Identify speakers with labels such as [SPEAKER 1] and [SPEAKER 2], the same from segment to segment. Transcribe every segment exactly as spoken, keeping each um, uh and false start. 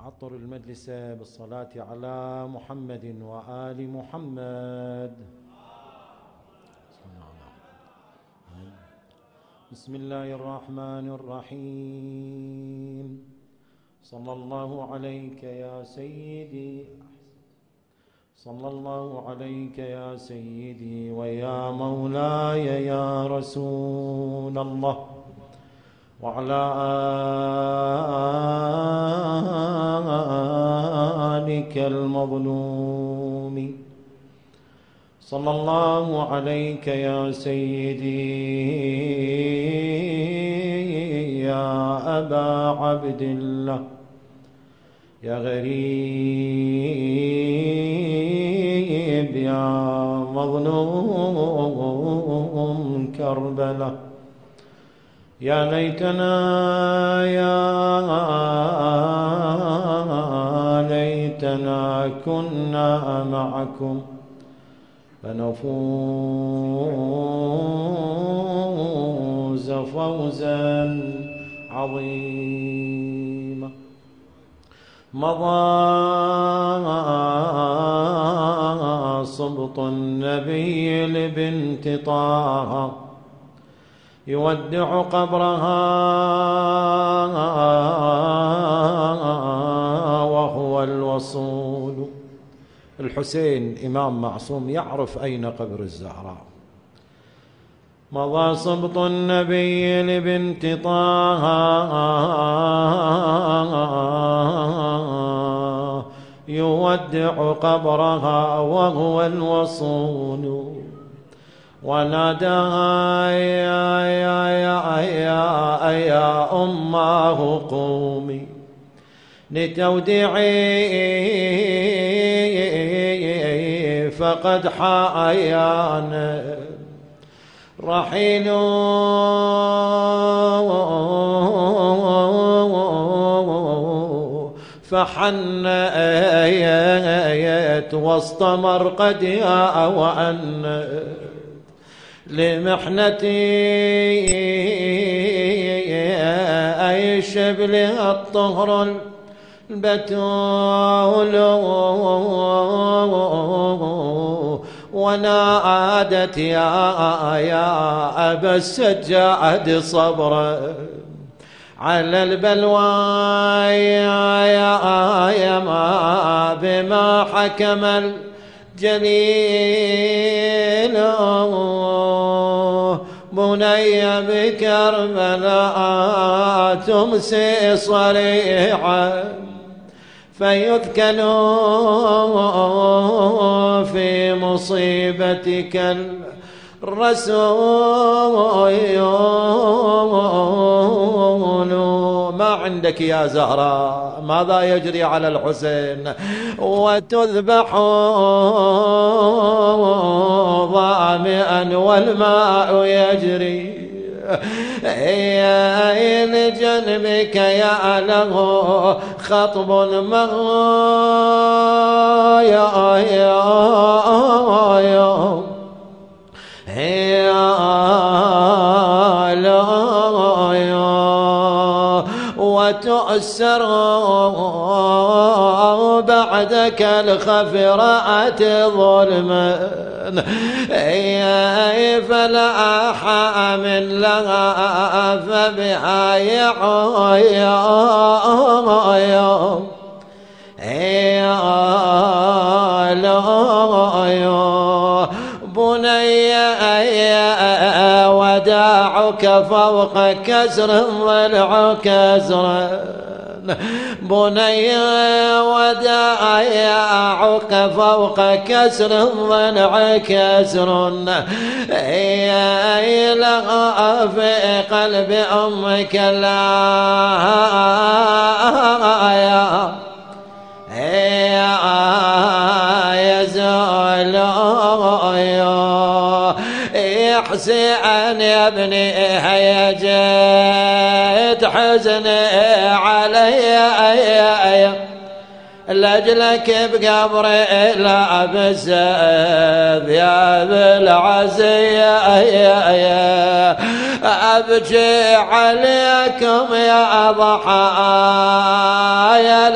[SPEAKER 1] عطر المجلس بالصلاة على محمد وآل محمد. بسم الله الرحمن الرحيم. صلى الله عليك يا سيدي، صلى الله عليك يا سيدي ويا مولاي يا رسول الله، وعلى آلك المظلوم. صلى الله عليك يا سيدي يا أبا عبد الله، يا غريب يا مظلوم كربلاء. يا ليتنا يا ليتنا كنا معكم فنفوز فوزا عظيما. مضى صبط النبي لبنت طه يودع قبرها وهو الوصول. الحسين إمام معصوم يعرف أين قبر الزهراء. مضى صبط النبي لبنت طه يودع قبرها وهو الوصول، وناداها يا يا يا يا يا أماه قومي لتوديعي فقد حايانا رحيل فحنيت وسط مرقدها وأنت لمحنتي أي شبلها الطهر البتول، ونادت يا يا أبا السجاد صبرا على البلوى يا يا ما بما حكم الجليل. بني بكربلاء تمسي صريحا فيذكن في مصيبتك الرسول. ما عندك يا زهراء؟ ماذا يجري على الحسين؟ وتذبح ظامئا والماء يجري يا لجنبك يا له خطب ما يا يا يا وتؤسر بعدك الخفرات ظلما فلا حامل لها فبها يعيا بني وداعك فوق كسر ضلع كسر. بني وداعك فوق كسر ضلع كسر لها في قلب أمك لا يزال حسين يا ابني هيا جيت حزني علي لأجلك بقبري لا بسيف يا ذي العزية أبكي عليكم يا ضحايا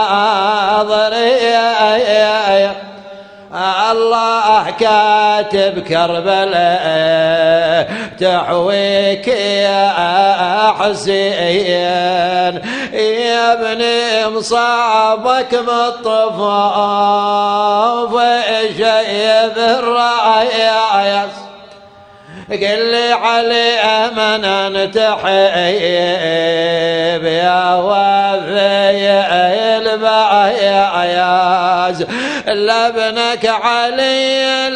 [SPEAKER 1] الغاضرية الله كاتب كربلاء تحويك يا حسين يا ابني مصابك بالطفوف شيب الراية قل لي علي من انتحيب يا وفي البعياز لابنك علي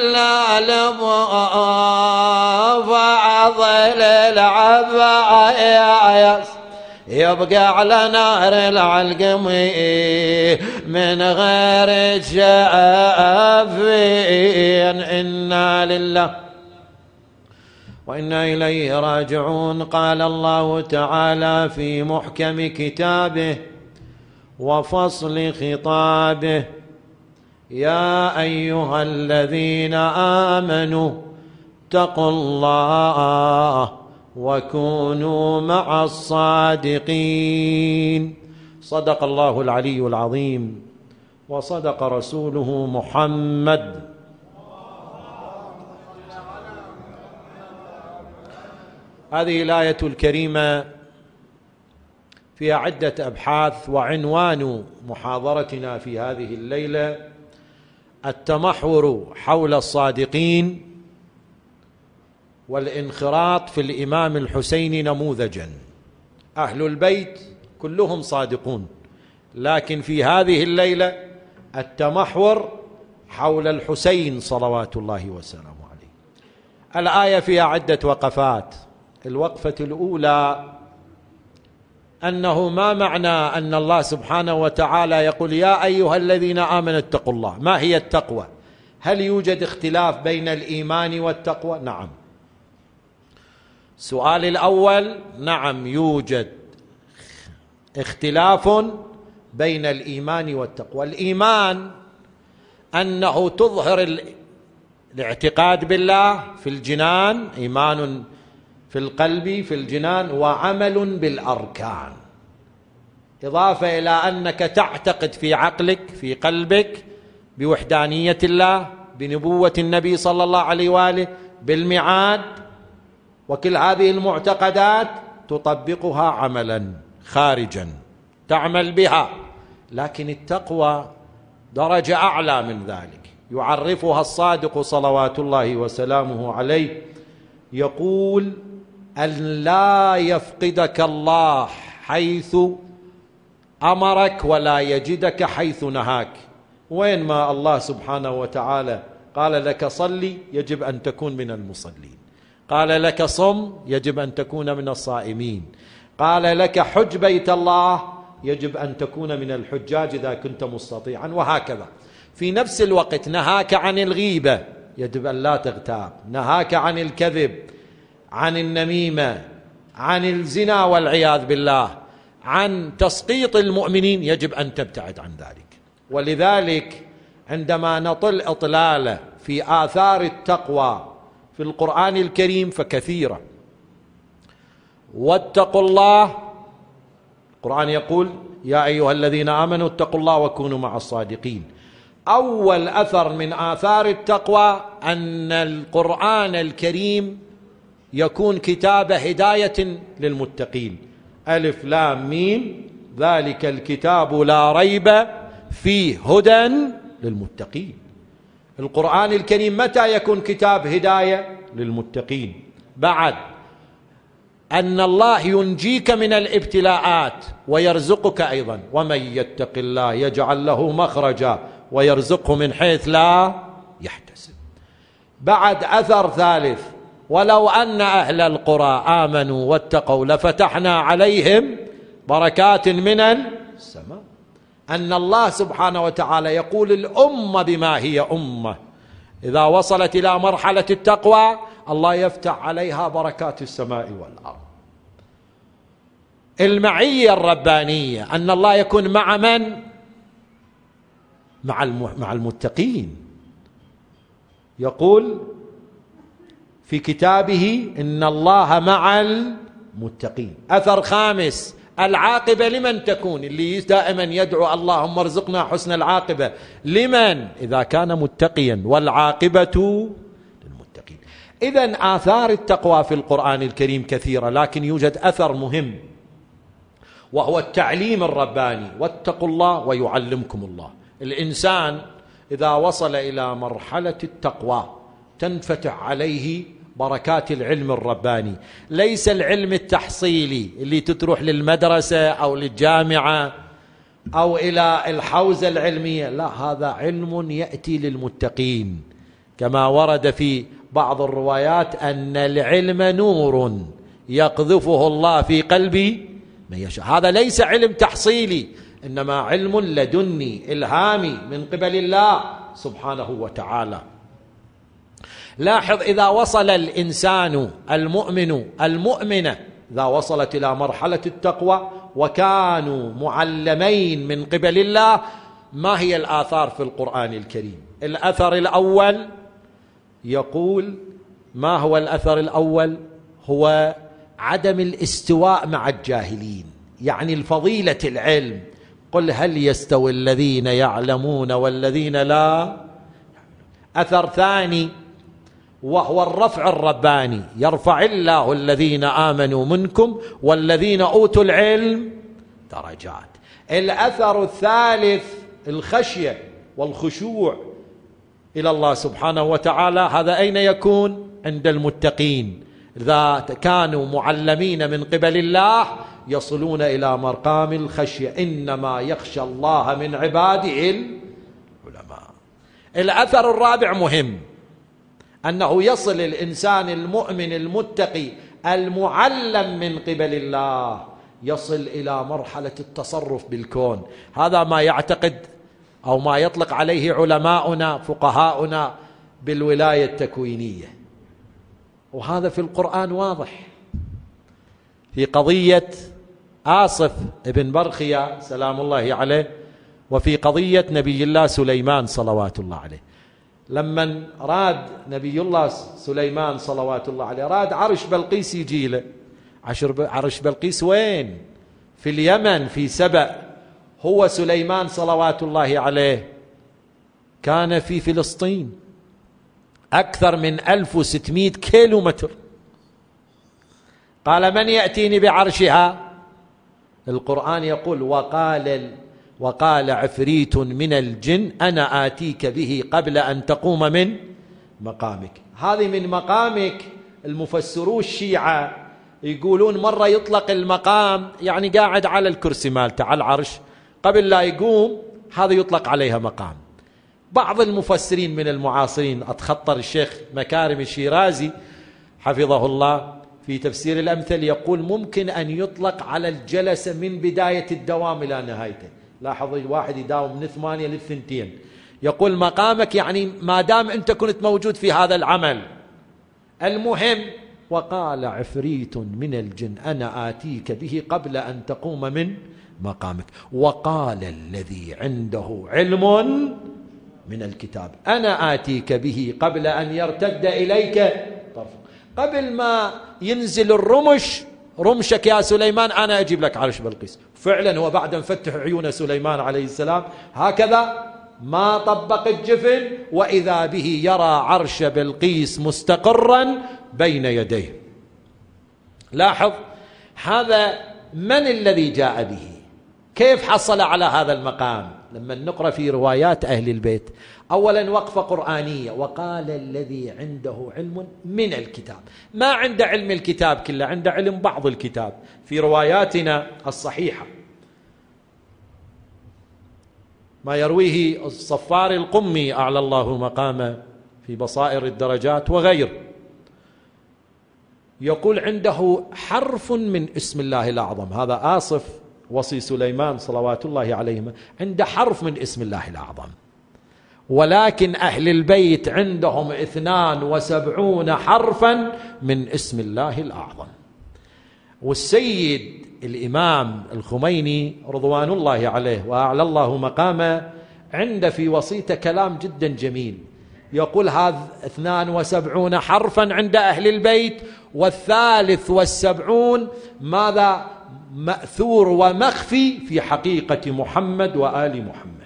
[SPEAKER 1] فعضل العباياز يبقى على نار العلقمي من غير شافين. إنا لله وإنا إليه راجعون. قال الله تعالى في محكم كتابه وفصل خطابه يا أيها الذين آمنوا اتقوا الله وكونوا مع الصادقين. صدق الله العلي العظيم وصدق رسوله محمد. هذه الآية الكريمة فيها عدة أبحاث، وعنوان محاضرتنا في هذه الليلة التمحور حول الصادقين والانخراط في الإمام الحسين نموذجا. أهل البيت كلهم صادقون، لكن في هذه الليلة التمحور حول الحسين صلوات الله وسلامه عليه. الآية فيها عدة وقفات. الوقفة الأولى أنه ما معنى أن الله سبحانه وتعالى يقول يا أيها الذين آمنوا اتقوا الله؟ ما هي التقوى؟ هل يوجد اختلاف بين الإيمان والتقوى؟ نعم. السؤال الأول، نعم يوجد اختلاف بين الإيمان والتقوى. الإيمان أنه تظهر الاعتقاد بالله في الجنان، إيمان في القلب في الجنان، وعمل بالأركان، إضافة إلى أنك تعتقد في عقلك في قلبك بوحدانية الله، بنبوة النبي صلى الله عليه وآله، بالميعاد، وكل هذه المعتقدات تطبقها عملا خارجا تعمل بها. لكن التقوى درجة أعلى من ذلك، يعرفها الصادق صلوات الله وسلامه عليه، يقول أن لا يفقدك الله حيث أمرك ولا يجدك حيث نهاك. وين ما الله سبحانه وتعالى قال لك صلي يجب أن تكون من المصلين، قال لك صم يجب أن تكون من الصائمين، قال لك حج بيت الله يجب أن تكون من الحجاج إذا كنت مستطيعا، وهكذا. في نفس الوقت نهاك عن الغيبة يجب أن لا تغتاب، نهاك عن الكذب، عن النميمة، عن الزنا والعياذ بالله، عن تسقيط المؤمنين، يجب أن تبتعد عن ذلك. ولذلك عندما نطل إطلالة في آثار التقوى في القرآن الكريم فكثيرة. واتقوا الله، القرآن يقول يا أيها الذين آمنوا اتقوا الله وكونوا مع الصادقين. أول أثر من آثار التقوى أن القرآن الكريم يكون كتاب هداية للمتقين. ألف لام ميم ذلك الكتاب لا ريب فيه هدى للمتقين. القرآن الكريم متى يكون كتاب هداية للمتقين؟ بعد أن الله ينجيك من الابتلاءات ويرزقك أيضا، ومن يتق الله يجعل له مخرجا ويرزقه من حيث لا يحتسب. بعد أثر ثالث، ولو أن أهل القرى آمنوا واتقوا لفتحنا عليهم بركات من السماء. أن الله سبحانه وتعالى يقول الأمة بما هي أمة إذا وصلت إلى مرحلة التقوى الله يفتح عليها بركات السماء والأرض. المعية الربانية أن الله يكون مع من؟ مع مع المتقين. يقول في كتابه إن الله مع المتقين. أثر خامس: العاقبة لمن تكون؟ اللي دائما يدعو اللهم ارزقنا حسن العاقبة، لمن؟ إذا كان متقيا، والعاقبة للمتقين. إذن آثار التقوى في القرآن الكريم كثيرة، لكن يوجد أثر مهم وهو التعليم الرباني: واتقوا الله ويعلمكم الله. الإنسان إذا وصل إلى مرحلة التقوى تنفتح عليه بركات العلم الرباني. ليس العلم التحصيلي اللي تروح للمدرسة أو للجامعة أو إلى الحوزة العلمية، لا، هذا علم يأتي للمتقين، كما ورد في بعض الروايات أن العلم نور يقذفه الله في قلب من يشاء. هذا ليس علم تحصيلي، إنما علم لدني إلهامي من قبل الله سبحانه وتعالى. لاحظ: إذا وصل الإنسان المؤمن المؤمنة إذا وصلت إلى مرحلة التقوى وكانوا معلمين من قبل الله، ما هي الآثار في القرآن الكريم؟ الأثر الأول يقول: ما هو الأثر الأول؟ هو عدم الاستواء مع الجاهلين، يعني الفضيلة العلم. قل هل يستوي الذين يعلمون والذين لا؟ أثر ثاني وهو الرفع الرباني: يرفع الله الذين آمنوا منكم والذين أوتوا العلم درجات. الأثر الثالث الخشية والخشوع إلى الله سبحانه وتعالى. هذا أين يكون؟ عند المتقين. إذا كانوا معلمين من قبل الله يصلون إلى مقام الخشية: إنما يخشى الله من عباده العلماء. الأثر الرابع مهم، أنه يصل الإنسان المؤمن المتقي المعلم من قبل الله يصل إلى مرحلة التصرف بالكون. هذا ما يعتقد أو ما يطلق عليه علماؤنا فقهاؤنا بالولاية التكوينية، وهذا في القرآن واضح. في قضية آصف ابن برخيا سلام الله عليه، وفي قضية نبي الله سليمان صلوات الله عليه، لما راد نبي الله سليمان صلوات الله عليه راد عرش بلقيس يجي له. عرش بلقيس وين؟ في اليمن، في سبأ. هو سليمان صلوات الله عليه كان في فلسطين، أكثر من ألف وستمائة كيلو متر. قال: من يأتيني بعرشها؟ القرآن يقول: وقال وقال عفريت من الجن أنا آتيك به قبل أن تقوم من مقامك. هذه من مقامك. المفسرون الشيعة يقولون مرة يطلق المقام يعني قاعد على الكرسي مالته على العرش قبل لا يقوم، هذا يطلق عليها مقام. بعض المفسرين من المعاصرين، أتخطر الشيخ مكارم الشيرازي حفظه الله في تفسير الأمثل، يقول ممكن أن يطلق على الجلسة من بداية الدوام إلى نهايته. لاحظ الواحد يداوم من ثمانية للثنتين، يقول مقامك يعني ما دام أنت كنت موجود في هذا العمل. المهم: وقال عفريت من الجن أنا آتيك به قبل أن تقوم من مقامك، وقال الذي عنده علم من الكتاب أنا آتيك به قبل أن يرتد إليك طرفك. قبل ما ينزل الرمش رمشك يا سليمان أنا أجيب لك عرش بلقيس. فعلا هو بعد أن فتح عيون سليمان عليه السلام هكذا ما طبق الجفن، وإذا به يرى عرش بلقيس مستقرا بين يديه. لاحظ هذا من الذي جاء به، كيف حصل على هذا المقام. لما نقرأ في روايات أهل البيت، أولا وقفة قرآنية: وقال الذي عنده علم من الكتاب. ما عنده علم الكتاب كله، عنده علم بعض الكتاب. في رواياتنا الصحيحة ما يرويه الصفار القمي أعلى الله مقامه في بصائر الدرجات وغير، يقول عنده حرف من اسم الله الأعظم. هذا آصف وصي سليمان صلوات الله عليهما عنده حرف من اسم الله الأعظم، ولكن أهل البيت عندهم اثنان وسبعون حرفا من اسم الله الأعظم. والسيد الإمام الخميني رضوان الله عليه وأعلى الله مقامه عنده في وصيته كلام جدا جميل، يقول هذا اثنان وسبعون حرفا عند أهل البيت، والثالث والسبعون ماذا مأثور ومخفي في حقيقة محمد وآل محمد.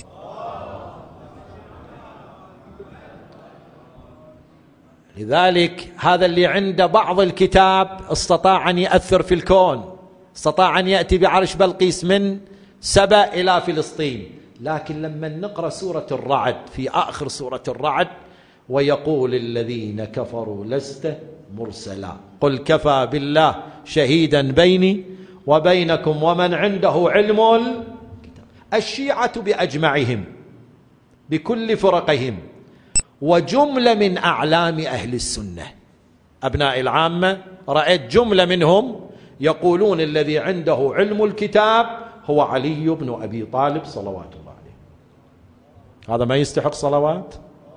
[SPEAKER 1] لذلك هذا اللي عنده بعض الكتاب استطاع أن يأثر في الكون، استطاع أن يأتي بعرش بلقيس من سبأ إلى فلسطين. لكن لما نقرأ سورة الرعد، في آخر سورة الرعد، ويقول الذين كفروا لست مرسلا قل كفى بالله شهيدا بيني وبينكم ومن عنده علم الكتاب. الشيعة بأجمعهم بكل فرقهم، وجملة من أعلام أهل السنة أبناء العامة، رأيت جملة منهم يقولون الذي عنده علم الكتاب هو علي بن أبي طالب صلوات الله عليه. هذا ما يستحق صلوات؟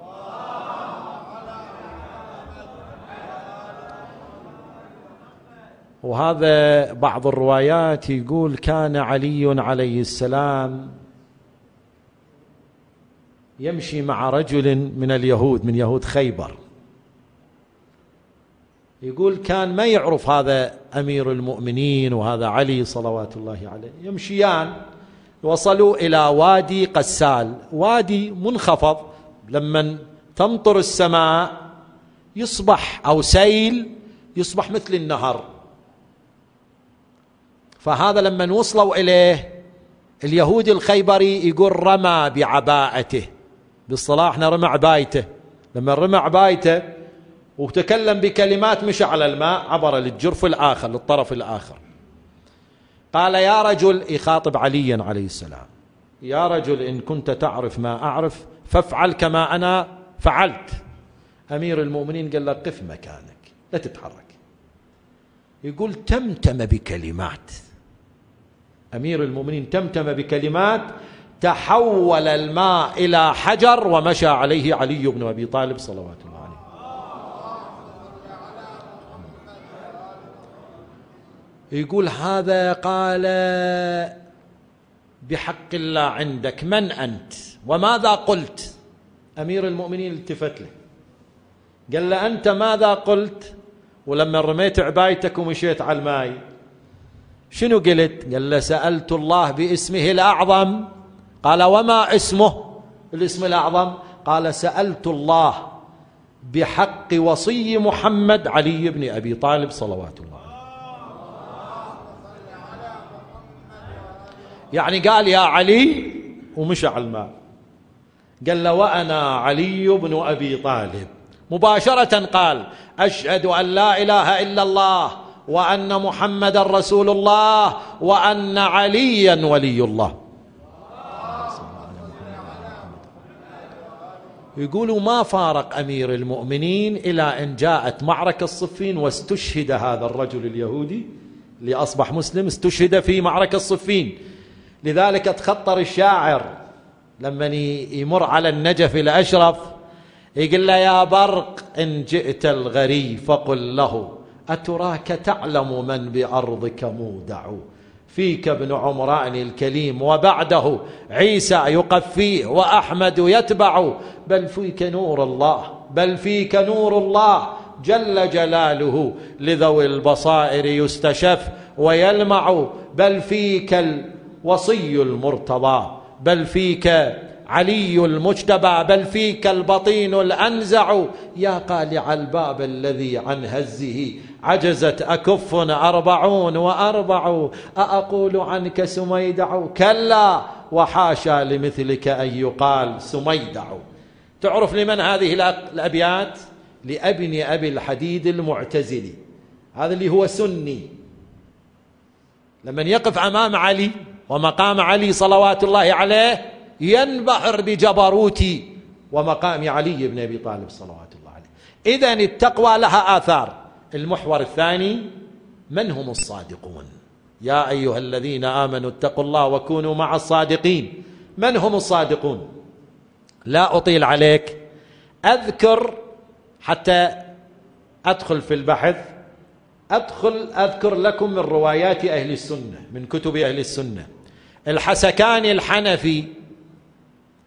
[SPEAKER 1] وهذا بعض الروايات يقول كان علي عليه السلام يمشي مع رجل من اليهود، من يهود خيبر، يقول كان ما يعرف هذا أمير المؤمنين وهذا علي صلوات الله عليه. يمشيان، وصلوا إلى وادي قسال، وادي منخفض، لما تمطر السماء يصبح أو سيل يصبح مثل النهر. فهذا لما وصلوا إليه اليهودي الخيبري يقول رمى بعباءته، بالصلاح رمى عبايته، لما رمى عبايته وتكلم بكلمات مشى على الماء، عبر للجرف الآخر للطرف الآخر. قال يا رجل، يخاطب عليا عليه السلام، يا رجل إن كنت تعرف ما أعرف فافعل كما أنا فعلت. أمير المؤمنين قال له قف مكانك لا تتحرك. يقول تمتم بكلمات أمير المؤمنين، تمتم بكلمات، تحول الماء إلى حجر ومشى عليه علي بن أبي طالب صلوات الله عليه. يقول هذا قال بحق الله عندك من أنت وماذا قلت؟ أمير المؤمنين التفت له قال له أنت ماذا قلت؟ ولما رميت عبايتك ومشيت على الماء شنو قلت؟ قال له سألت الله باسمه الأعظم. قال وما اسمه الاسم الأعظم؟ قال سألت الله بحق وصي محمد علي بن أبي طالب صلوات الله. يعني قال يا علي ومشى على الماء. قال له وأنا علي بن أبي طالب. مباشرة قال أشهد أن لا إله إلا الله وأن محمد رسول الله وأن عليا ولي الله. يقولوا ما فارق أمير المؤمنين إلى أن جاءت معركة صفين واستشهد هذا الرجل اليهودي اللي أصبح مسلم، استشهد في معركة صفين. لذلك تخطر الشاعر لما يمر على النجف الأشرف يقول له يا برق إن جئت الغري فقل له أتراك تعلم من بأرضك مودع، فيك ابن عمران الكليم وبعده عيسى يقفيه وأحمد يتبع، بل فيك نور الله بل فيك نور الله جل جلاله لذوي البصائر يستشف ويلمع، بل فيك الوصي المرتضى بل فيك علي المجتبى بل فيك البطين الأنزع، يا قالع الباب الذي عن هزه عجزت أكف أربعون وأربع، أأقول عنك سميدع كلا وحاشا لمثلك أن يقال سميدع. تعرف لمن هذه الأبيات؟ لابن أبي الحديد المعتزلي، هذا اللي هو سني، لمن يقف أمام علي ومقام علي صلوات الله عليه ينبهر بجبروتي ومقام علي بن أبي طالب صلوات الله عليه. إذن التقوى لها آثار. المحور الثاني من هم الصادقون؟ يا أيها الذين آمنوا اتقوا الله وكونوا مع الصادقين. من هم الصادقون؟ لا أطيل عليك، أذكر حتى أدخل في البحث، أدخل أذكر لكم من روايات أهل السنة، من كتب أهل السنة. الحسكاني الحنفي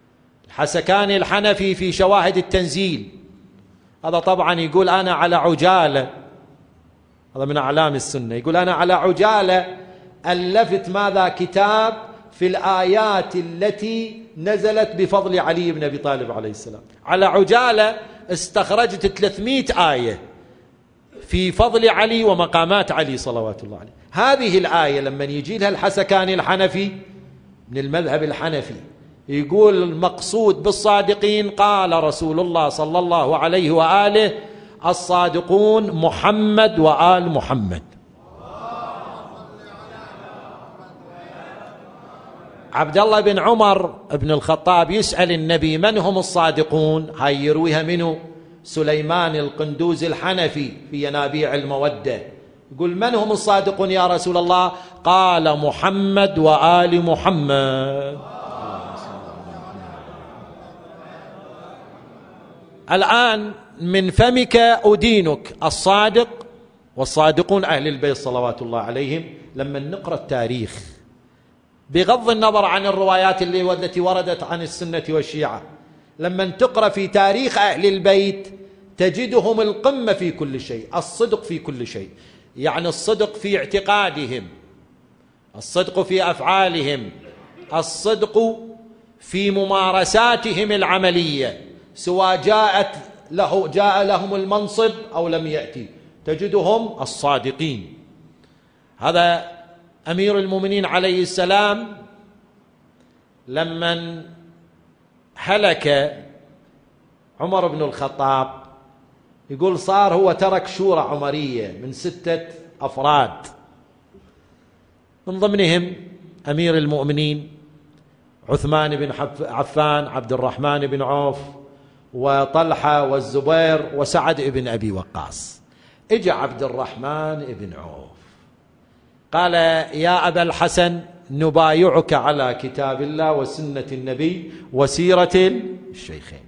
[SPEAKER 1] الحسكاني الحنفي في شواهد التنزيل، هذا طبعا يقول أنا على عجالة، هذا من أعلام السنة، يقول أنا على عجالة ألفت ماذا كتاب في الآيات التي نزلت بفضل علي بن أبي طالب عليه السلام، على عجالة استخرجت ثلاثمائة آية في فضل علي ومقامات علي صلوات الله عليه. هذه الآية لما يجي لها الحسكاني الحنفي من المذهب الحنفي يقول المقصود بالصادقين قال رسول الله صلى الله عليه وآله الصادقون محمد وآل محمد. عبد الله بن عمر بن الخطاب يسأل النبي من هم الصادقون، هاي يرويها منه سليمان القندوز الحنفي في ينابيع المودة، يقول من هم الصادقون يا رسول الله؟ قال محمد وآل محمد. الآن من فمك أدينك الصادق والصادقون أهل البيت صلوات الله عليهم. لما نقرأ التاريخ بغض النظر عن الروايات اللي والتي وردت عن السنة والشيعة، لما تقرأ في تاريخ أهل البيت تجدهم القمة في كل شيء، الصدق في كل شيء، يعني الصدق في اعتقادهم، الصدق في أفعالهم، الصدق في ممارساتهم العملية، سواء جاءت له جاء لهم المنصب أو لم يأتي تجدهم الصادقين. هذا أمير المؤمنين عليه السلام لما هلك عمر بن الخطاب يقول صار هو ترك شورى عمرية من ستة أفراد، من ضمنهم أمير المؤمنين عثمان بن عفان، عبد الرحمن بن عوف، وطلحة والزبير وسعد بن أبي وقاص. اجى عبد الرحمن بن عوف قال يا أبا الحسن نبايعك على كتاب الله وسنة النبي وسيرة الشيخين.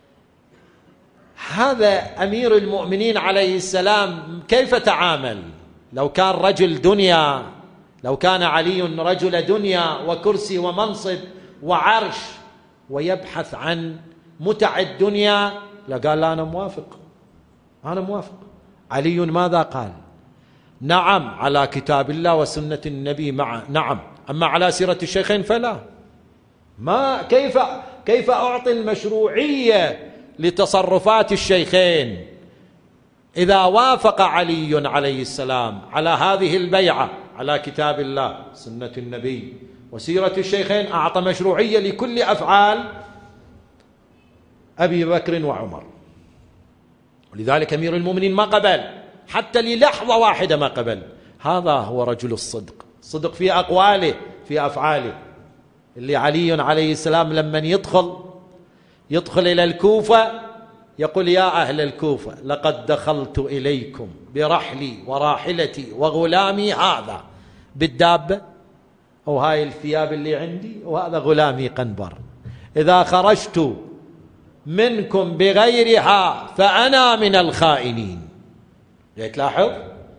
[SPEAKER 1] هذا أمير المؤمنين عليه السلام كيف تعامل؟ لو كان رجل دنيا، لو كان علي رجل دنيا وكرسي ومنصب وعرش ويبحث عن متع الدنيا لقال لا أنا موافق، أنا موافق. علي ماذا قال؟ نعم على كتاب الله وسنة النبي مع نعم، أما على سيرة الشيخين فلا. ما كيف كيف أعطي المشروعية لتصرفات الشيخين إذا وافق علي عليه السلام على هذه البيعة على كتاب الله سنة النبي وسيرة الشيخين، أعطى مشروعية لكل أفعال أبي بكر وعمر. ولذلك أمير المؤمنين ما قبل حتى للحظة واحدة، ما قبل. هذا هو رجل الصدق، صدق في أقواله في أفعاله. اللي علي عليه السلام لما يدخل يدخل إلى الكوفة يقول يا أهل الكوفة لقد دخلت إليكم برحلي وراحلتي وغلامي هذا بالدابة، أو هاي الثياب اللي عندي وهذا غلامي قنبر، إذا خرجت منكم بغيرها فأنا من الخائنين. تلاحظ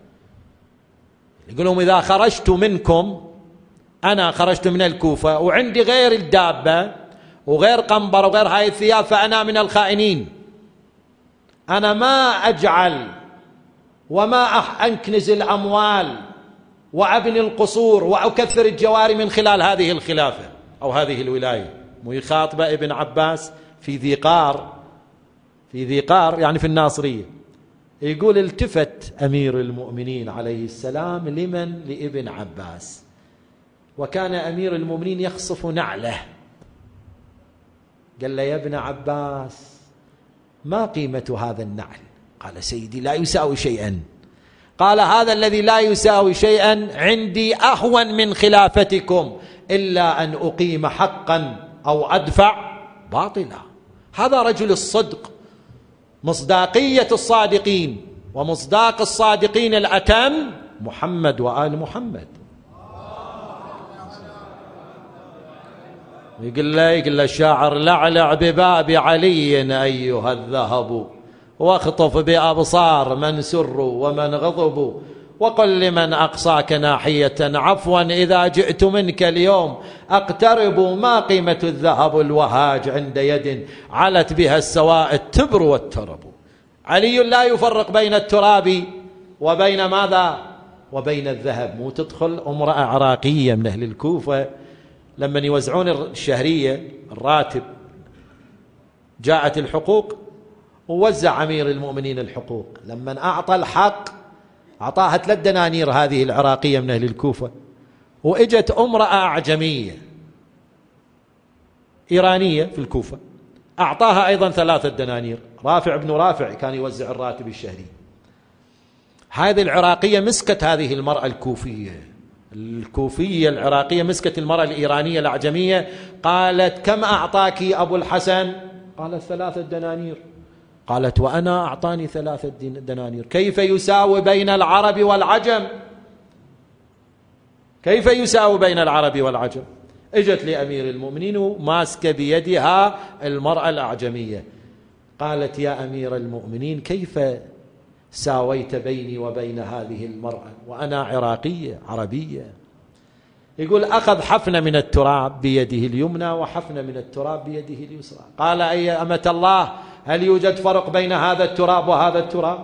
[SPEAKER 1] يقول لهم إذا خرجت منكم، أنا خرجت من الكوفة وعندي غير الدابة وغير قنبر وغير هاي الثياب فأنا من الخائنين. أنا ما أجعل وما أنكنز الأموال وأبني القصور وأكثر الجواري من خلال هذه الخلافة أو هذه الولاية. مخاطبة ابن عباس في ذي قار، في ذي قار يعني في الناصرية، يقول التفت أمير المؤمنين عليه السلام لمن؟ لابن عباس، وكان أمير المؤمنين يخصف نعله، قال له يا ابن عباس ما قيمة هذا النعل؟ قال سيدي لا يساوي شيئا. قال هذا الذي لا يساوي شيئا عندي أهون من خلافتكم إلا أن أقيم حقا أو أدفع باطلا. هذا رجل الصدق، مصداقية الصادقين، ومصداق الصادقين الأتم محمد وآل محمد. يقول له يقول له الشاعر لعلع بباب علي أيها الذهب واخطف بأبصار من سروا ومن غضبوا وقل لمن أقصاك ناحية عفوا إذا جئت منك اليوم أقترب ما قيمة الذهب الوهاج عند يد علت بها السواء التبر والترب. علي لا يفرق بين التراب وبين ماذا؟ وبين الذهب. مو تدخل امرأة عراقية من أهل الكوفة لما يوزعون الشهرية الراتب جاءت الحقوق ووزع أمير المؤمنين الحقوق، لما أعطى الحق أعطاها ثلاث دنانير هذه العراقية من أهل الكوفة، وإجت امرأة أعجمية إيرانية في الكوفة أعطاها أيضا ثلاثة دنانير. رافع بن رافع كان يوزع الراتب الشهري. هذه العراقية مسكت هذه المرأة الكوفية الكوفية العراقية مسكت المرأة الإيرانية الأعجمية، قالت كم أعطاك أبو الحسن؟ قالت ثلاثة دنانير. قالت وأنا أعطاني ثلاثة دنانير. كيف يساوي بين العرب والعجم؟ كيف يساوي بين العرب والعجم؟ اجت لأمير المؤمنين وماسكة بيدها المرأة الأعجمية، قالت يا أمير المؤمنين كيف ساويت بيني وبين هذه المرأة وأنا عراقية عربية؟ يقول أخذ حفنة من التراب بيده اليمنى وحفنة من التراب بيده اليسرى. قال أي أمة الله هل يوجد فرق بين هذا التراب وهذا التراب؟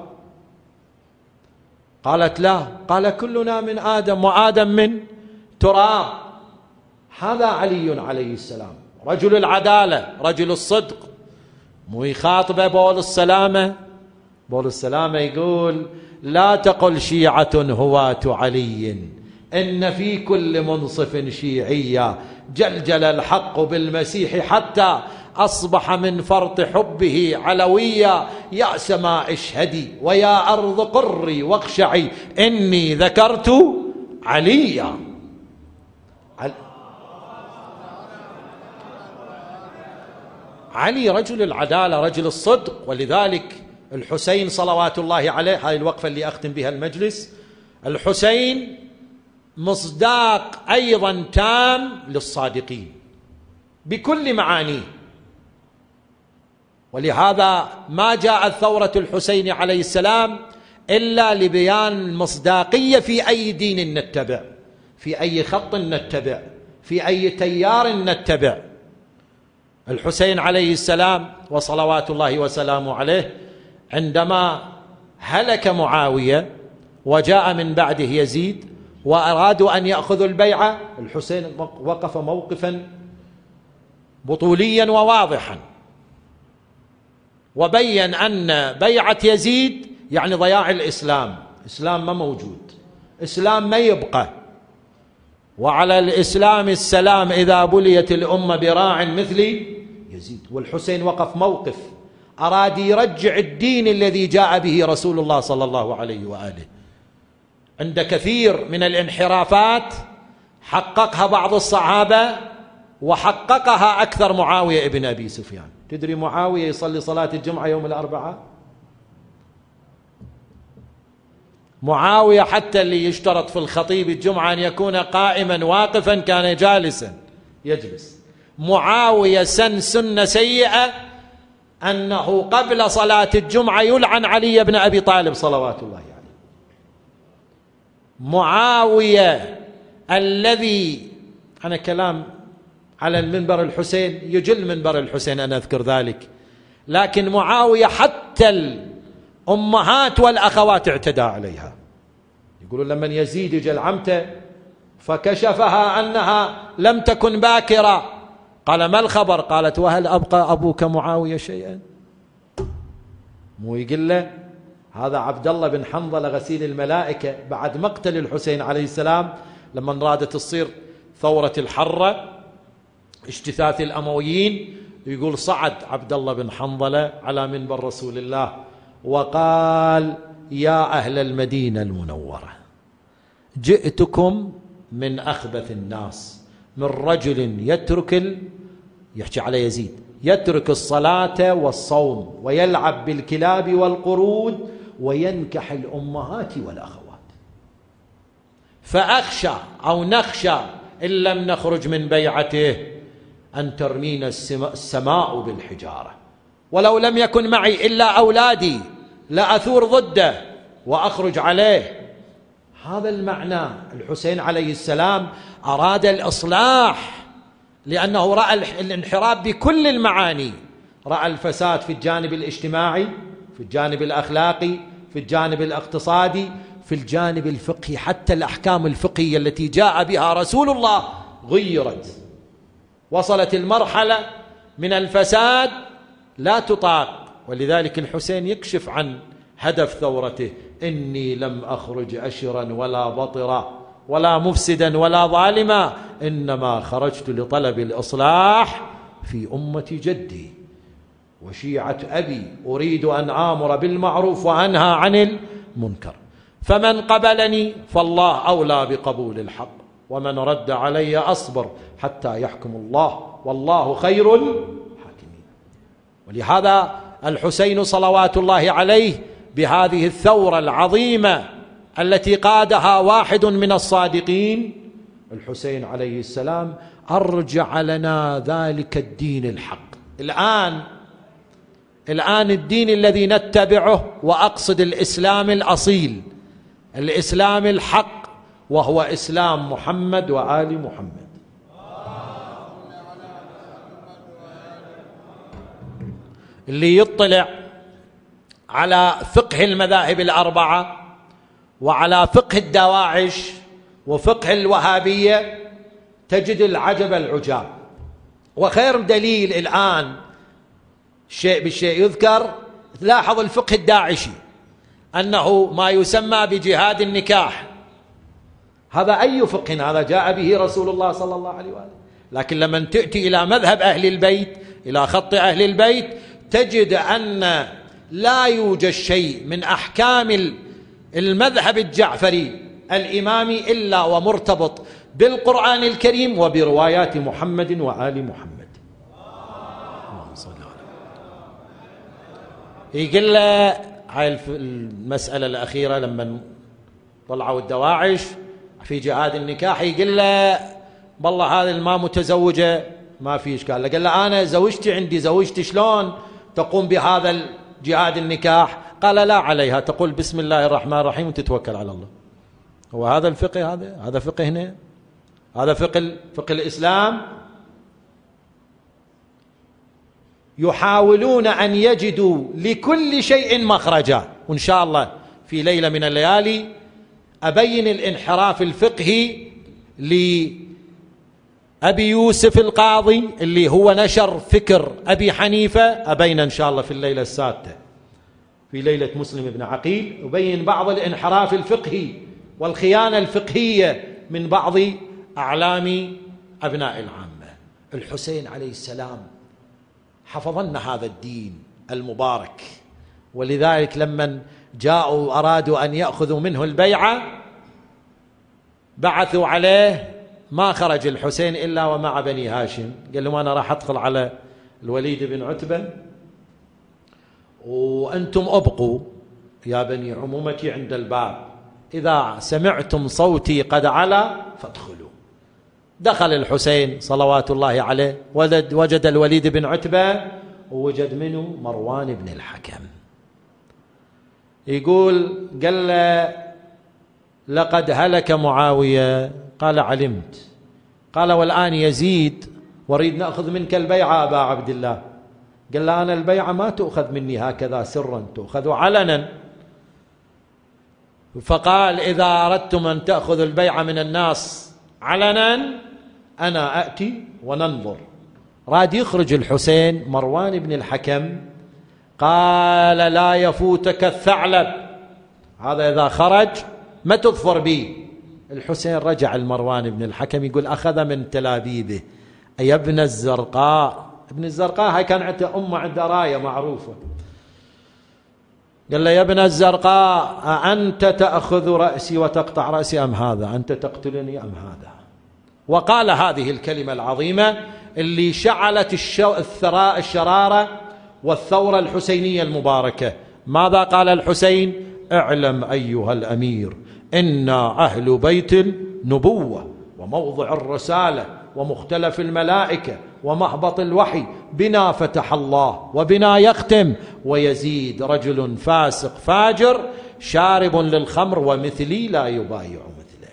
[SPEAKER 1] قالت لا. قال كلنا من آدم وآدم من تراب. هذا علي عليه السلام رجل العدالة رجل الصدق، مو يخاطبه بول السلامة. بول السلامة يقول لا تقل شيعة هواة علي إن في كل منصف شيعية جلجل الحق بالمسيح حتى أصبح من فرط حبه علويا. يا سماء اشهدي ويا أرض قري واخشعي إني ذكرت عليا. علي رجل العدالة رجل الصدق. ولذلك الحسين صلوات الله عليه، هذه الوقفة اللي أختم بها المجلس، الحسين مصداق أيضا تام للصادقين بكل معانيه. ولهذا ما جاءت ثورة الحسين عليه السلام إلا لبيان المصداقية في أي دين نتبع، في أي خط نتبع، في أي تيار نتبع. الحسين عليه السلام وصلوات الله وسلامه عليه عندما هلك معاوية وجاء من بعده يزيد وأرادوا أن يأخذوا البيعة، الحسين وقف موقفا بطوليا وواضحا وبين أن بيعة يزيد يعني ضياع الإسلام. إسلام ما موجود، إسلام ما يبقى، وعلى الإسلام السلام إذا بليت الأمة براع مثل يزيد. والحسين وقف موقف أراد يرجع الدين الذي جاء به رسول الله صلى الله عليه وآله. عند كثير من الانحرافات حققها بعض الصحابة وحققها أكثر معاوية ابن أبي سفيان. تدري معاوية يصلي صلاة الجمعة يوم الأربعاء؟ معاوية حتى اللي يشترط في الخطيب الجمعة أن يكون قائما واقفا كان جالسا يجلس. معاوية سن سنة سيئة أنه قبل صلاة الجمعة يلعن علي بن أبي طالب صلوات الله عليه. يعني معاوية الذي، أنا كلام على المنبر الحسين يجل منبر الحسين أنا أذكر ذلك، لكن معاوية حتى الأمهات والأخوات اعتدى عليها. يقولون لما يزيد جل عمته فكشفها أنها لم تكن باكرة، قال ما الخبر؟ قالت وهل أبقى أبوك معاوية شيئا؟ مو يقول له هذا عبد الله بن حنظلة غسيل الملائكة بعد مقتل الحسين عليه السلام لما رادت تصير ثورة الحرة اجتثاث الأمويين، يقول صعد عبد الله بن حنظلة على منبر رسول الله وقال يا أهل المدينة المنورة جئتكم من أخبث الناس، من رجل يترك ال... يحكي على يزيد يترك الصلاة والصوم ويلعب بالكلاب والقرود وينكح الأمهات والأخوات، فأخشى أو نخشى إن لم نخرج من بيعته أن ترمينا السماء بالحجارة، ولو لم يكن معي إلا أولادي لأثور ضده وأخرج عليه. هذا المعنى. الحسين عليه السلام أراد الإصلاح لأنه رأى الانحراف بكل المعاني، رأى الفساد في الجانب الاجتماعي، في الجانب الأخلاقي، في الجانب الاقتصادي، في الجانب الفقهي. حتى الأحكام الفقهية التي جاء بها رسول الله غيرت، وصلت المرحلة من الفساد لا تطاق. ولذلك الحسين يكشف عن هدف ثورته: إني لم أخرج أشرا ولا بطرا ولا مفسدا ولا ظالما، إنما خرجت لطلب الإصلاح في أمة جدي وشيعة أبي، أريد أن آمر بالمعروف وأنهى عن المنكر، فمن قبلني فالله أولى بقبول الحق، ومن رد علي أصبر حتى يحكم الله، والله خير الحاكمين. ولهذا الحسين صلوات الله عليه بهذه الثورة العظيمة التي قادها واحد من الصادقين، الحسين عليه السلام، أرجع لنا ذلك الدين الحق. الآن الآن الدين الذي نتبعه، وأقصد الإسلام الأصيل، الإسلام الحق، وهو إسلام محمد وآل محمد. اللي يطلع على فقه المذاهب الأربعة وعلى فقه الدواعش وفقه الوهابية تجد العجب العجاب. وخير دليل الآن شيء بالشيء يذكر، لاحظ الفقه الداعشي أنه ما يسمى بجهاد النكاح. هذا أي فقه؟ هذا جاء به رسول الله صلى الله عليه وآله. لكن لما تأتي إلى مذهب أهل البيت، إلى خط أهل البيت، تجد أن لا يوجد شيء من أحكام المذهب الجعفري الإمامي إلا ومرتبط بالقرآن الكريم وبروايات محمد وآل محمد. يقول له هاي المسألة الأخيرة لما طلعوا الدواعش في جهاد النكاح، يقول له والله هذا الما متزوجة ما في إشكال. قال له أنا زوجتي عندي، زوجتي شلون تقوم بهذا جهاد النكاح؟ قال لا عليها، تقول بسم الله الرحمن الرحيم وتتوكل على الله. هو هذا الفقه؟ هذا هذا فقه هنا؟ هذا فقه فقه الإسلام؟ يحاولون أن يجدوا لكل شيء مخرجا. وإن شاء الله في ليلة من الليالي أبين الانحراف الفقهي لأبي يوسف القاضي اللي هو نشر فكر أبي حنيفة، أبين إن شاء الله في الليلة السادسة في ليلة مسلم بن عقيل، أبين بعض الانحراف الفقهي والخيانة الفقهية من بعض أعلام أبناء العامة. الحسين عليه السلام حفظنا هذا الدين المبارك، ولذلك لما جاءوا أرادوا أن يأخذوا منه البيعة بعثوا عليه، ما خرج الحسين إلا ومع بني هاشم. قال لهم أنا راح أدخل على الوليد بن عتبة وأنتم أبقوا يا بني عمومتي عند الباب، إذا سمعتم صوتي قد علا فادخلوا. دخل الحسين صلوات الله عليه، وجد, وجد الوليد بن عتبة ووجد منه مروان بن الحكم. يقول قال له لقد هلك معاوية، قال علمت. قال والآن يزيد وريد نأخذ منك البيعة أبا عبد الله. قال له أنا البيعة ما تأخذ مني هكذا سرا، تأخذ علنا. فقال إذا أردتم أن تأخذوا البيعة من الناس علنا أنا أأتي وننظر. راد يخرج الحسين، مروان بن الحكم قال لا يفوتك الثعلب، هذا إذا خرج ما تظفر به. الحسين رجع المروان بن الحكم يقول أخذ من تلابيبه أي ابن الزرقاء. ابن الزرقاء هاي كان عنده أمه عندها راية معروفة. قال له يا ابن الزرقاء أأنت تأخذ رأسي وتقطع رأسي أم هذا؟ أنت تقتلني أم هذا؟ وقال هذه الكلمة العظيمة اللي شعلت الثراء الشرارة والثورة الحسينية المباركة. ماذا قال الحسين؟ اعلم أيها الأمير إنا أهل بيت النبوة وموضع الرسالة ومختلف الملائكة ومهبط الوحي، بنا فتح الله وبنا يختم، ويزيد رجل فاسق فاجر شارب للخمر ومثلي لا يبايع مثله.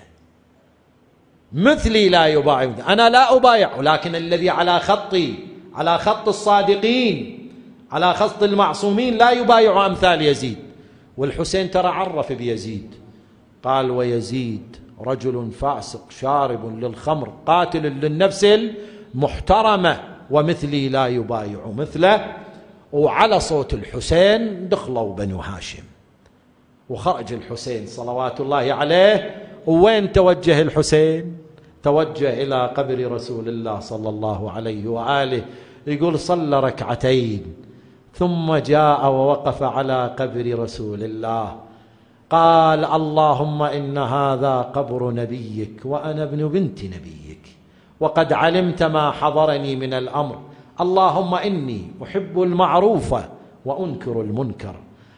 [SPEAKER 1] مثلي لا يبايع مثله. أنا لا أبايع، لكن الذي على خطي، على خط الصادقين، على خط المعصومين لا يبايع أمثال يزيد. والحسين ترى عرف بيزيد، قال ويزيد رجل فاسق شارب للخمر قاتل للنفس المحترمة ومثلي لا يبايع مثله. وعلى صوت الحسين دخلوا بنو هاشم وخرج الحسين صلوات الله عليه. وين توجه الحسين؟ توجه إلى قبر رسول الله صلى الله عليه وآله، يقول صلى ركعتين ثم جاء ووقف على قبر رسول الله، قال اللهم إن هذا قبر نبيك وأنا ابن بنت نبيك، وقد علمت ما حضرني من الأمر، اللهم إني أحب المعروف وأنكر المنكر،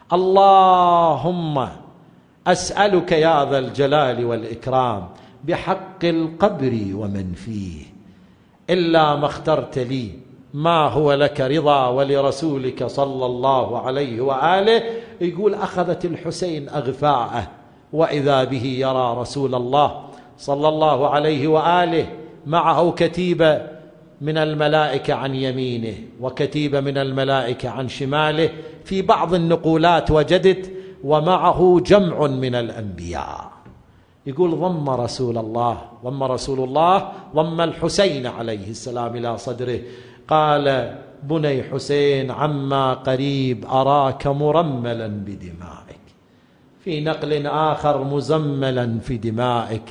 [SPEAKER 1] اللهم أسألك يا ذا الجلال والإكرام بحق القبر ومن فيه إلا ما اخترت لي ما هو لك رضا ولرسولك صلى الله عليه وآله. يقول أخذت الحسين أغفاءه وإذا به يرى رسول الله صلى الله عليه وآله معه كتيبة من الملائكة عن يمينه وكتيبة من الملائكة عن شماله. في بعض النقولات وجدت ومعه جمع من الأنبياء. يقول ضم رسول الله ضم رسول الله ضم الحسين عليه السلام إلى صدره، قال بني حسين عما قريب أراك مرملا بدمائك، في نقل آخر مزملا في دمائك،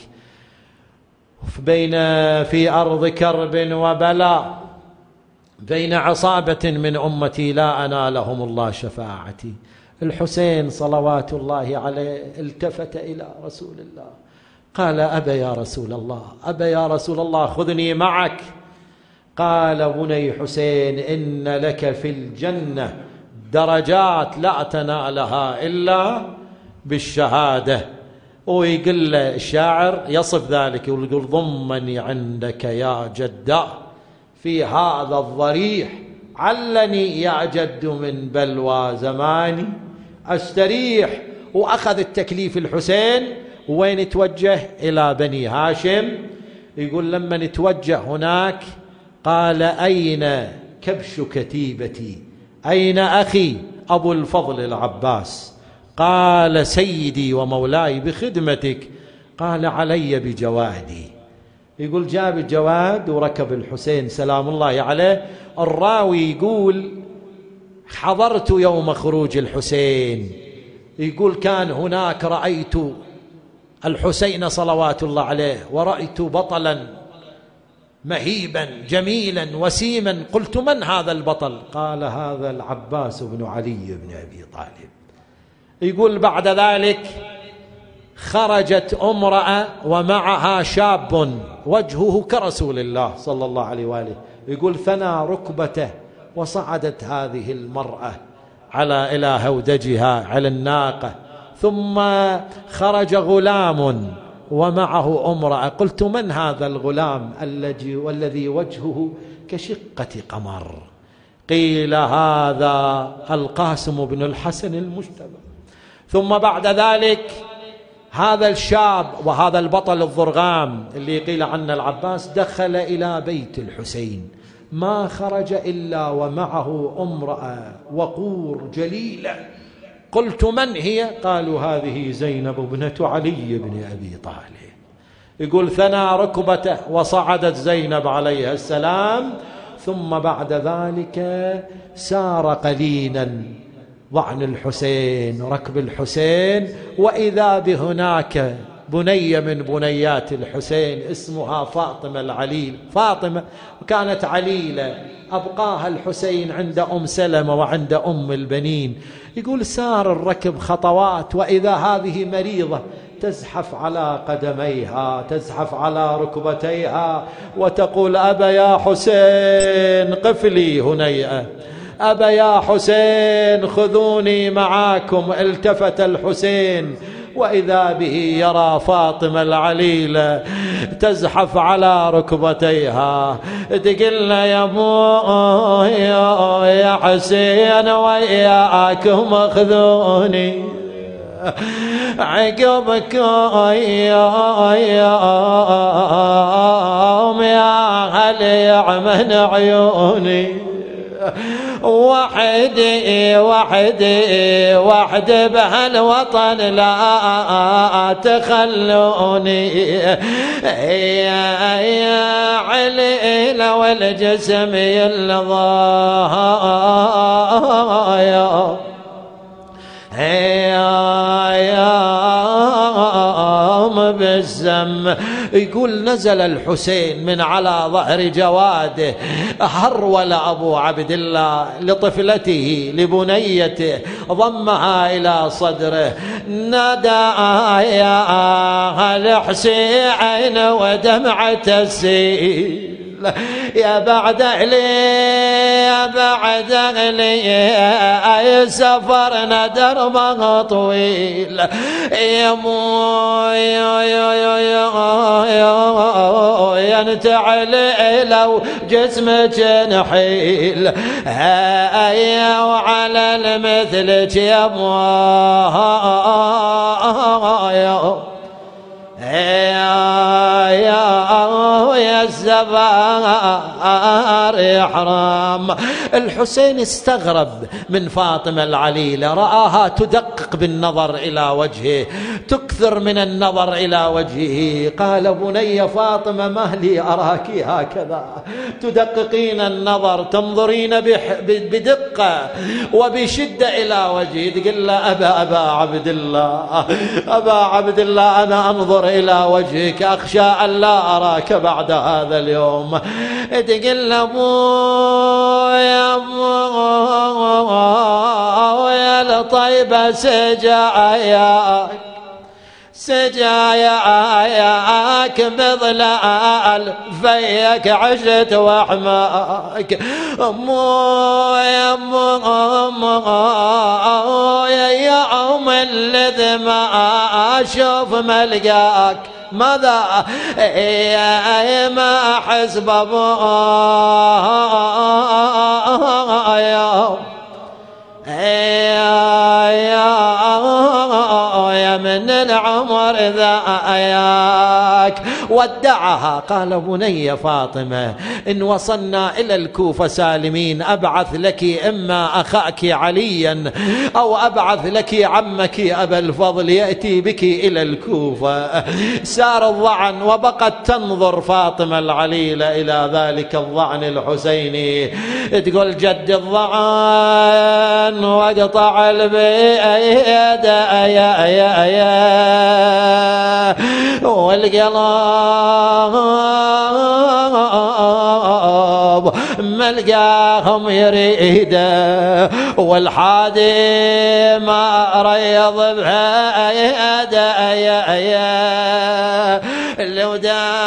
[SPEAKER 1] بين في أرض كرب وبلاء، بين عصابة من أمتي لا أنالهم الله شفاعتي. الحسين صلوات الله عليه التفت إلى رسول الله قال أبا يا رسول الله، أبا يا رسول الله خذني معك. قال بني حسين إن لك في الجنة درجات لا تنالها إلا بالشهادة. ويقول الشاعر يصف ذلك يقول ضمني عندك يا جداء في هذا الضريح، علني يا جد من بلوى زماني أستريح. وأخذ التكليف الحسين وين توجه؟ إلى بني هاشم. يقول لما نتوجه هناك قال أين كبش كتيبتي، أين أخي أبو الفضل العباس؟ قال سيدي ومولاي بخدمتك. قال علي بجوادي. يقول جاب الجواد وركب الحسين سلام الله عليه. الراوي يقول حضرت يوم خروج الحسين، يقول كان هناك رأيت الحسين صلوات الله عليه ورأيت بطلا مهيبا جميلا وسيما، قلت من هذا البطل؟ قال هذا العباس بن علي بن أبي طالب. يقول بعد ذلك خرجت امرأة ومعها شاب وجهه كرسول الله صلى الله عليه وآله. يقول ثنى ركبته وصعدت هذه المرأة على إلى هودجها على الناقة، ثم خرج غلام ومعه امرأة، قلت من هذا الغلام الذي والذي وجهه كشقة قمر؟ قيل هذا القاسم بن الحسن المجتبى. ثم بعد ذلك هذا الشاب وهذا البطل الضرغام اللي قيل عنه العباس دخل إلى بيت الحسين، ما خرج إلا ومعه امرأة وقور جليلة. قلت من هي؟ قالوا هذه زينب ابنة علي بن أبي طالب. يقول ثنى ركبته وصعدت زينب عليها السلام، ثم بعد ذلك سار قليلا ضعن الحسين ركب الحسين، وإذا بهناك بنية من بنيات الحسين اسمها فاطمة العليل. فاطمة كانت عليلة أبقاها الحسين عند أم سلمة وعند أم البنين. يقول سار الركب خطوات وإذا هذه مريضة تزحف على قدميها تزحف على ركبتيها وتقول أبا يا حسين قف لي هنيئة، أبا يا حسين خذوني معاكم. التفت الحسين وإذا به يرى فاطمة العليلة تزحف على ركبتيها تقلنا يا مو يا حسين وإياكم خذوني عقبكم يوم يا هل يعمن عيوني وحدي وحدي وحدي بهالوطن لا تخلوني يا يا علي لو الجسم يلضايا يوم بالزم. يقول نزل الحسين من على ظهر جواده، هرول أبو عبد الله لطفلته لبنيته، ضمها إلى صدره، نادى يا الحسين ودمعة السيل يا بعد أهلي يا بعد أهلي أي سفرنا دربه طويل يا موي ينتعل لو جسمك نحيل هيا وعلى المثلك يا موي يا يا يا الزبار يحرم. الحسين استغرب من فاطمة العليلة، رآها تدقق بالنظر إلى وجهه، تكثر من النظر إلى وجهه. قال بني فاطمة ما لي أراك هكذا تدققين النظر، تنظرين بدقة وبشدة إلى وجهي. تقول له أبا أبا عبد الله أبا عبد الله أنا أنظر إلى وجهك أخشى أن لا أراك بعد هذا اليوم. تقول له يا يا لطيبة سجاياك سجاياك بظلال فيك عشت وحماك مو يا مو يا يوم الذي ما أشوف ملقاك ماذا يا ما حسب يا يا من العمر ذاك. ودعها. قال بني فاطمة إن وصلنا إلى الكوفة سالمين أبعث لك إما أخاك عليا أو أبعث لك عمك أبا الفضل يأتي بك إلى الكوفة. سار الضعن وبقت تنظر فاطمة العليلة إلى ذلك الضعن الحسيني، تقول جد الضعن واقطع البيد يا يا يا والقلب ملقاهم يريده والحادي ما ريض بهيدا يا يا لو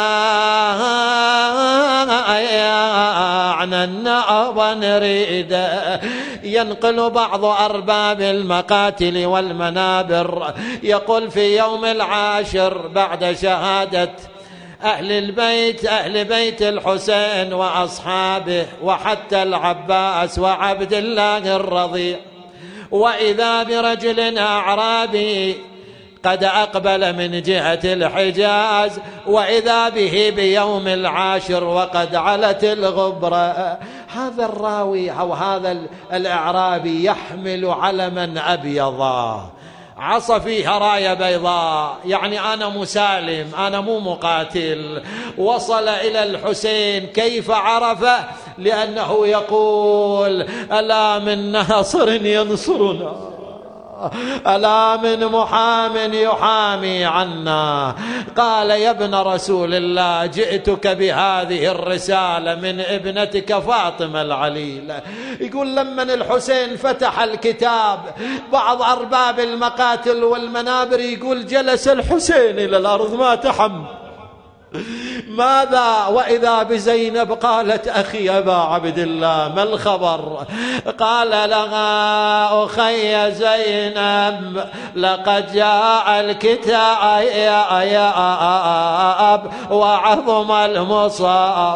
[SPEAKER 1] داعنا النعب نريده. ينقل بعض أرباب المقاتل والمنابر يقول في يوم العاشر بعد شهادة أهل البيت أهل بيت الحسين وأصحابه وحتى العباس وعبد الله الرضيع، وإذا برجل أعرابي قد أقبل من جهة الحجاز، وإذا به بيوم العاشر وقد علت الغبرة. هذا الراوي أو هذا الأعرابي يحمل علما أبيضا عصى فيها راية بيضاء، يعني أنا مسالم أنا مو مقاتل. وصل إلى الحسين كيف عرفه؟ لأنه يقول ألا من ناصر ينصرنا، ألا من محام يحامي عنا. قال يا ابن رسول الله جئتك بهذه الرسالة من ابنتك فاطمة العليلة. يقول لما الحسين فتح الكتاب بعض أرباب المقاتل والمنابر يقول جلس الحسين إلى الأرض ما تحمل. ماذا؟ وإذا بزينب قالت أخي أبا عبد الله ما الخبر؟ قال لها أخي زينب لقد جاء الكتاب وعظم المصاب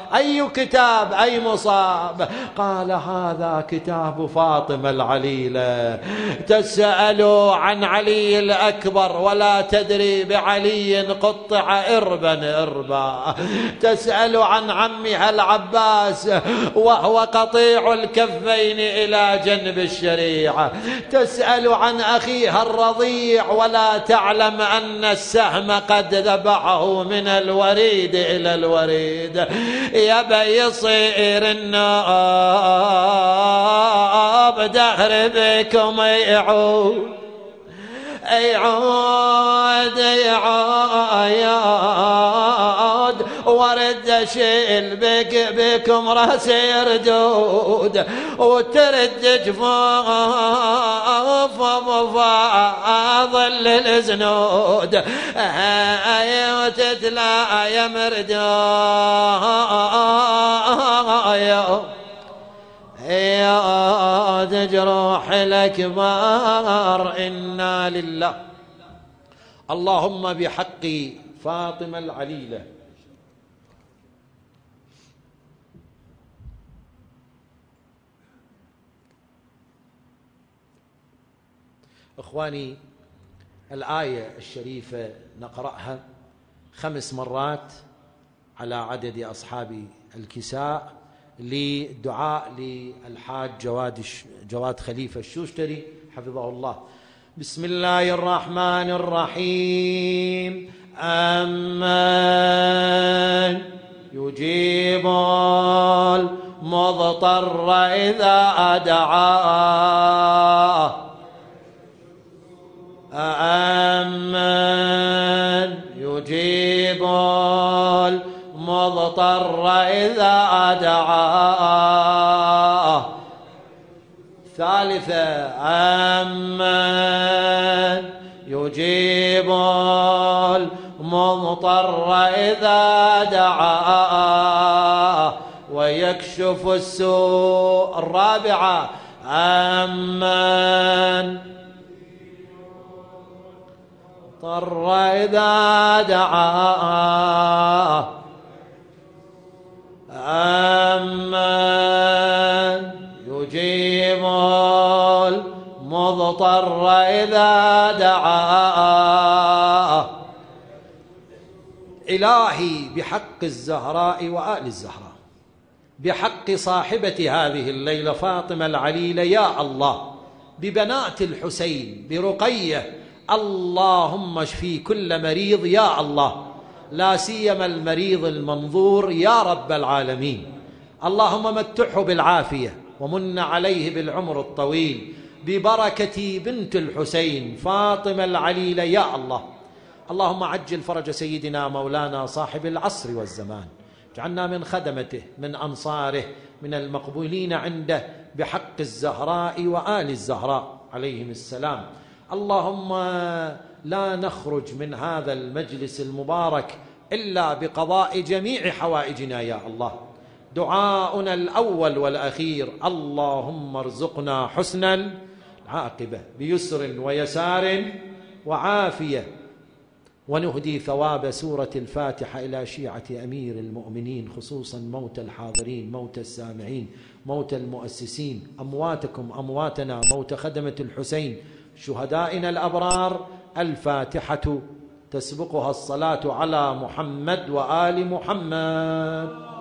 [SPEAKER 1] أي كتاب أي مصاب؟ قال هذا كتاب فاطمة العليلة. تسأل عن علي الأكبر ولا تدري بعلي قطع إربا إربا. تسأل عن عمها العباس وهو قطيع الكفين إلى جنب الشريعة. تسأل عن أخيها الرضيع ولا تعلم أن السهم قد ذبحه من الوريد إلى الوريد. يبي يصير الناب دهر بكم يعود يعود يعود ورد شيل بك بكم راس يردود وترد جفوف فاضل الزنود اي وتتلا يا مردود يا جروح الأكبر إنا لله. اللهم بحق فاطمة العليلة إخواني، الآية الشريفة نقرأها خمس مرات على عدد أصحاب الكساء للدعاء للحاج جواد جواد خليفة الشوشتري حفظه الله. بسم الله الرحمن الرحيم. أمن يجيب المضطر إذا دعاه أمن يجيب المضطر إذا دعاه. ثالثة أمن يجيب المضطر إذا دعاه ويكشف السوء. الرابعة أمن مضطر إذا دعاه أمن يجيب المضطر إذا دعاه. إلهي بحق الزهراء وآل الزهراء، بحق صاحبة هذه الليلة فاطمة العليلة، يا الله، ببنات الحسين، برقية، اللهم اشفي كل مريض يا الله، لا سيما المريض المنظور يا رب العالمين. اللهم متعه بالعافية ومن عليه بالعمر الطويل ببركة بنت الحسين فاطمة العليلة يا الله. اللهم عجل فرج سيدنا مولانا صاحب العصر والزمان، اجعلنا من خدمته، من أنصاره، من المقبولين عنده بحق الزهراء وآل الزهراء عليهم السلام. اللهم لا نخرج من هذا المجلس المبارك إلا بقضاء جميع حوائجنا يا الله. دعاؤنا الأول والأخير اللهم ارزقنا حسن العاقبة بيسر ويسار وعافية، ونهدي ثواب سورة الفاتحة إلى شيعة أمير المؤمنين، خصوصا موت الحاضرين، موت السامعين، موت المؤسسين، أمواتكم أمواتنا، موت خدمة الحسين، شهدائنا الأبرار. الفاتحة تسبقها الصلاة على محمد وآل محمد.